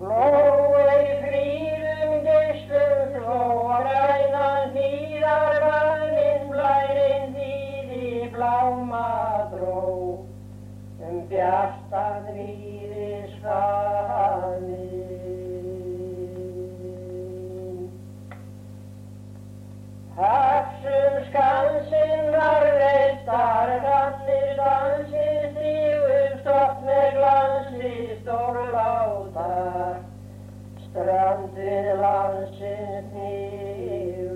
Glói fríðum geislum sló og grænan hlíðarvalinn blærinn þýði bláma dró bjartan víðisfaðminn. Hafsum skansinn var reistar, hrannir dansir stígum stopp með glansi stórlátar, strand við landsins hnígur.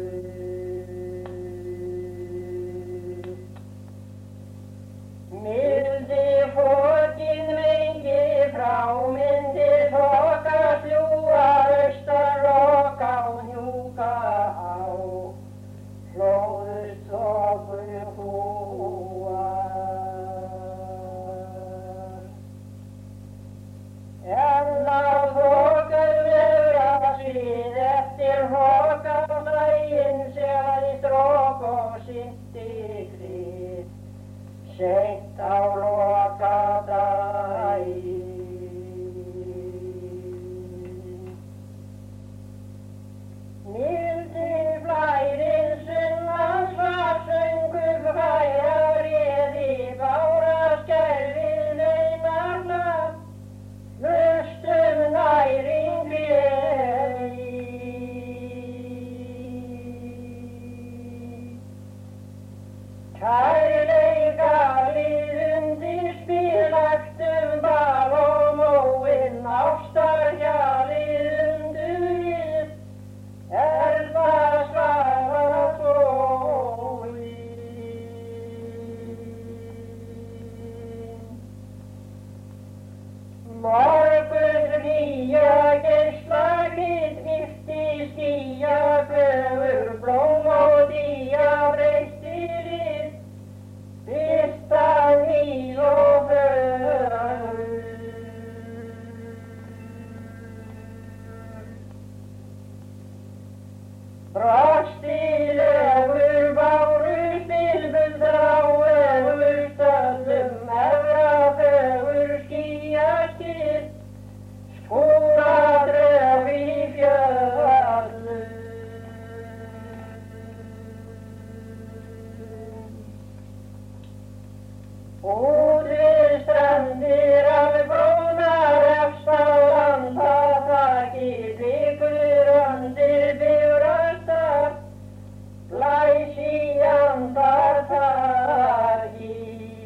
Mildi fokinn mengi frá myndi þoka fljúga austan loka og njúka á hlóðust þokur húar. En á þokur vera svið eftir hoka daginn segði strók og synti grið seint á lokadaginn. Mildi blærinn sunnan var söngur færa réði bára skelfið neinarna hlustum næring gleði. Kærleika liðundir spilagtum bal og móinn ástarhjalið undurið það svara sóin. Morgun hlýja geisla glitmikti skýja fögur blóm og día breytir birta nýr og fögur. Brostilegur báru stilbund þráegur stöllum efra fögur skýjaskil skúradröf í fjöllum. Út við strandir algrónar efst á landaþaki liggur undir bifröstar blæs í andartaki.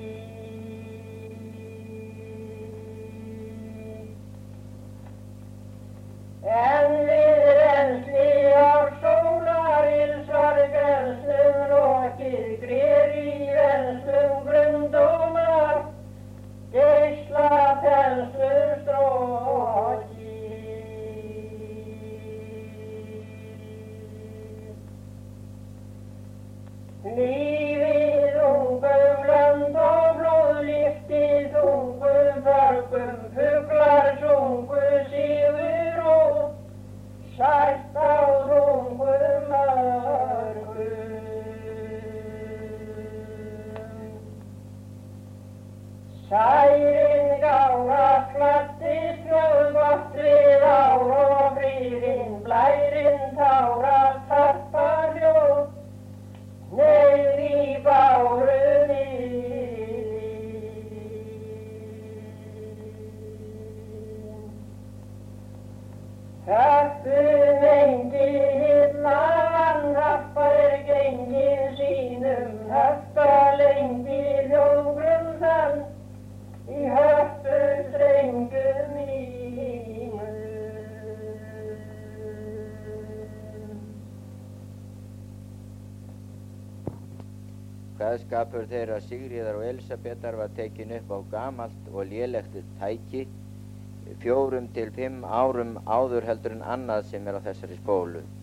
En við rennsli ár sólarils var grennslum lokið grér í venslum grundómar geisla penslum strókið. Lífið ungum lönd og blóðlyftið þungum förgum fuglar sungu sigur og sætt á þungum mörgum. Særin gáfa kladdist gott við ár og friðinn blærinn tárast harpa hljóð neyð í bárunni. Höppum engi hilla vannhappar gengin sínum höppa lengi hljóðgrum þann í höppu strengum mínum. Kveðskapur þeirra Sigríðar og Elísabetar var tekinn upp á gamalt og lélegt tæki 4 til 5 árum áður heldur en annað sem er á þessari spólu.